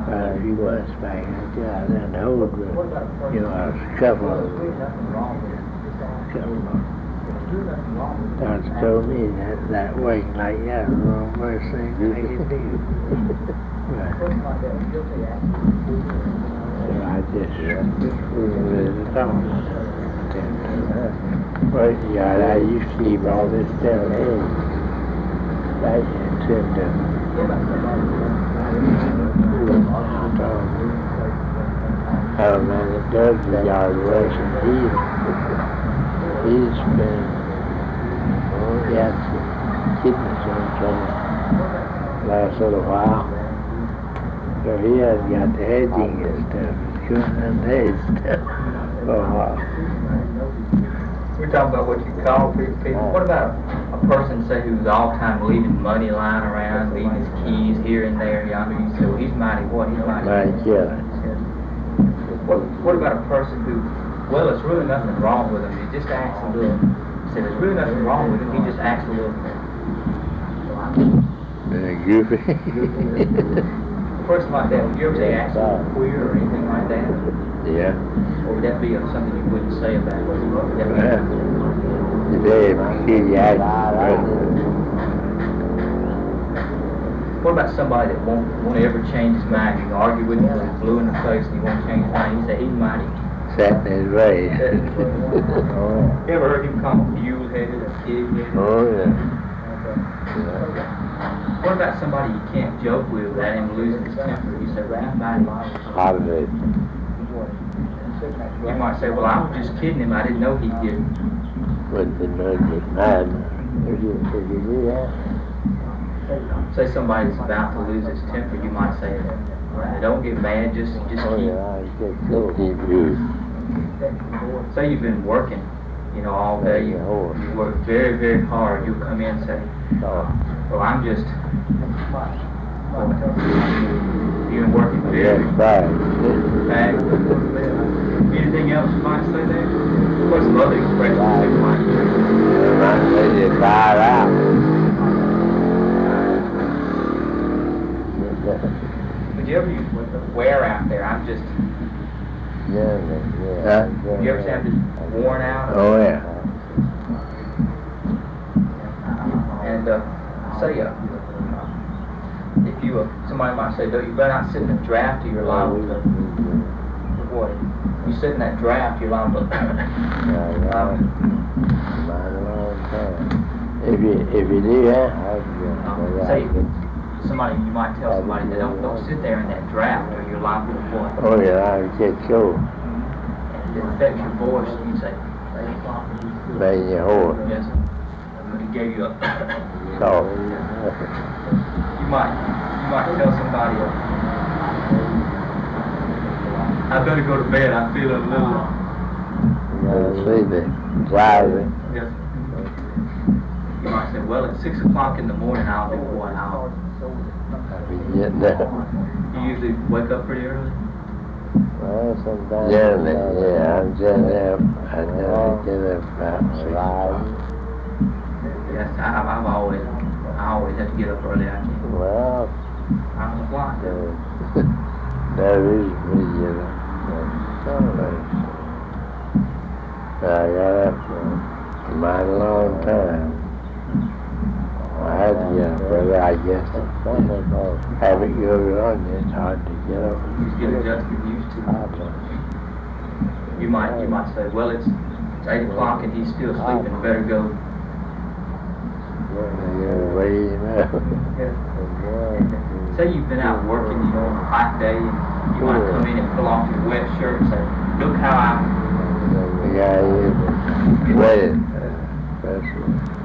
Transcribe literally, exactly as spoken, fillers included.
a few months back, I got an hold of, you know, I was a couple of couple of doctors told me that, that working like that was the wrong worst thing I could do. But, so I just rid it off. Well, yeah, I used to keep all this down here. Back into the how man that does the yard work, and he, he's been, oh, he had some kidney stones last little while. So he hasn't got the hedging and stuff. He's couldn't unhedge stuff for a while. We're talking about what you call people. What about a person, say, who's all the time leaving money lying around, leaving his keys here and there, yonder? You say, well, he's mighty what? He's mighty. Mighty killer. What, what about a person who, well, there's really nothing wrong with him. He just acts a little, say, there's really nothing wrong with him. He just acts a little. Uh, goofy. A person like that, would you ever say acts a little queer or anything like that? Yeah. Or would that be something you wouldn't say about it? Yeah. Today, peculiar act. What about somebody that won't, won't ever change his mind? You can argue with him till he's blue in the face and he won't change his mind. You say he's mighty. Set in his way. Oh. You ever heard him call him mule-headed or pig-headed? Oh, yeah. What about somebody you can't joke with without him losing his temper? You say, well, he's mighty. Holiday. You might say, well, I was just kidding him. I didn't know he'd get it. Wouldn't be no good mad. If you, if you do that. Say somebody's about to lose his temper, you might say, well, don't get mad, just just Oh, keep. yeah, just keep, keep you. Say you've been working, you know, all day. You, you work very, very hard. You'll come in and say, well, I'm just, you've been working very hard. Anything else you might say there? Of course, some other expressions you might use. You might say you tired out. Would you ever use wear out there? I'm just, Yeah, yeah. Huh? you ever say I'm just worn out? Oh, yeah. And uh, say, uh, if you, uh, somebody might say, you better not sit in a draft or you're liable to, what? You sit in that draft, you're liable to, um, If you, if you do that, um, say, somebody, you might tell somebody that don't, don't sit there in that draft or you're liable to what? oh, yeah, I get cold. And it affects your voice, you say, Bang your horse. yes, it gave you a, Cough. you might, you might tell somebody, I better go to bed, I feel a little, You gotta sleep it. Driving. yes. You might say, well, at six o'clock in the morning, I'll do what, I'll, I'll be getting there. you usually wake up pretty early? Well, sometimes. Generally, yeah, I'm generally up. I generally get up about six. Yes, I, I've I've always, I always have to get up early, I can't, Well, I don't know why. that is me, you know. I got up for a mighty long time. I had to get up early, I guess. Habit goes on, it's hard to get up. You just get adjusted, used to it. You might, you might say, well, it's, it's eight o'clock and he's still sleeping, better go. Yeah, way you know. Say you've been out working, you know, on a hot day, and you might come in and pull off your wet shirt and say, look how I... The guy is wet. That's right.